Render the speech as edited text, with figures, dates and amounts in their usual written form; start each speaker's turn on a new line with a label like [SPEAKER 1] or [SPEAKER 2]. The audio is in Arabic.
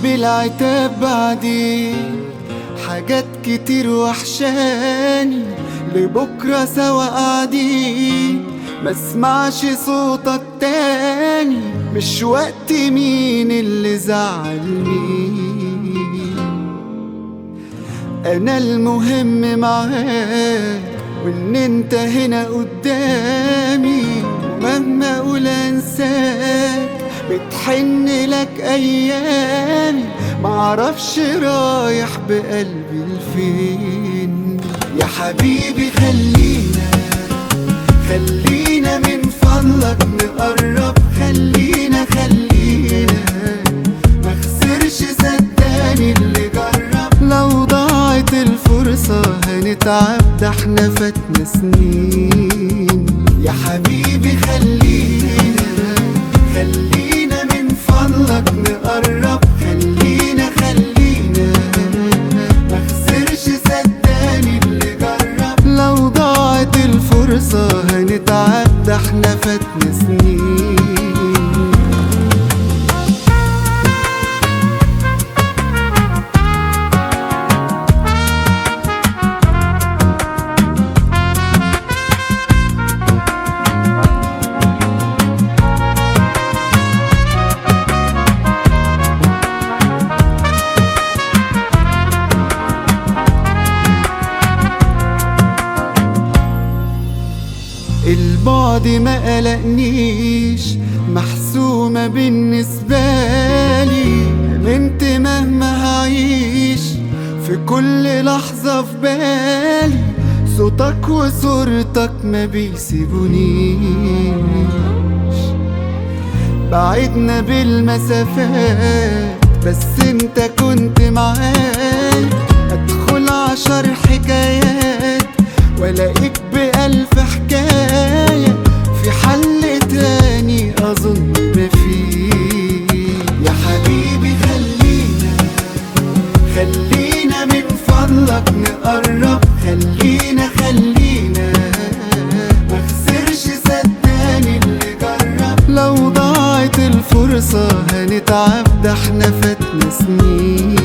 [SPEAKER 1] بالعتاب بعدين، حاجات كتير وحشاني لبكرة سوا قاعدين، مسمعش صوتك تاني، مش وقت مين اللي زعل مين. انا المهم معاك وان انت هنا قدامي، ومهما اقول انساك بتحن لك ايامي، معرفش رايح بقلبي لفين. يا حبيبي خلينا من فضلك نقرب، خلينا مخسرش صدقني اللي جرب. لو ضاعت الفرصة هنتعب، ده احنا فاتنا سنين. يا حبيبي خلينا من فضلك نقرب، خلينا مخسرش صدقني اللي جرب. لو ضاعت الفرصة هنتعب، ده احنا فاتنا سنين. البعد ما قلقنيش، محسومة بالنسبة لي، امنت مهما هعيش في كل لحظة في بالي، صوتك وصورتك ما بيسيبونيش. بعدنا بالمسافات بس انت كنت معايا، ادخل 10 حكايات والاقيك ب1000 حكاية، في حل تاني اظن مفيه. يا حبيبي خلينا من فضلك نقرب، خلينا مخسرش صدقني اللي جرب. لو ضاعت الفرصة هنتعب، ده احنا فاتنا سنين.